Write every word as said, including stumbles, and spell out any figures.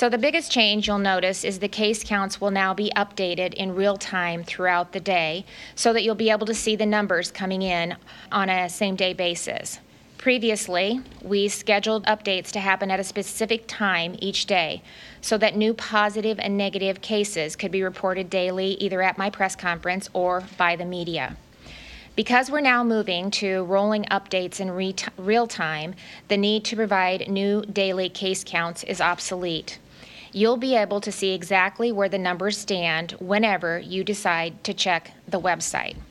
So the biggest change you'll notice is the case counts will now be updated in real time throughout the day so that you'll be able to see the numbers coming in on a same-day basis. Previously, we scheduled updates to happen at a specific time each day so that new positive and negative cases could be reported daily either at my press conference or by the media. Because we're now moving to rolling updates in re- real time, the need to provide new daily case counts is obsolete. You'll be able to see exactly where the numbers stand whenever you decide to check the website.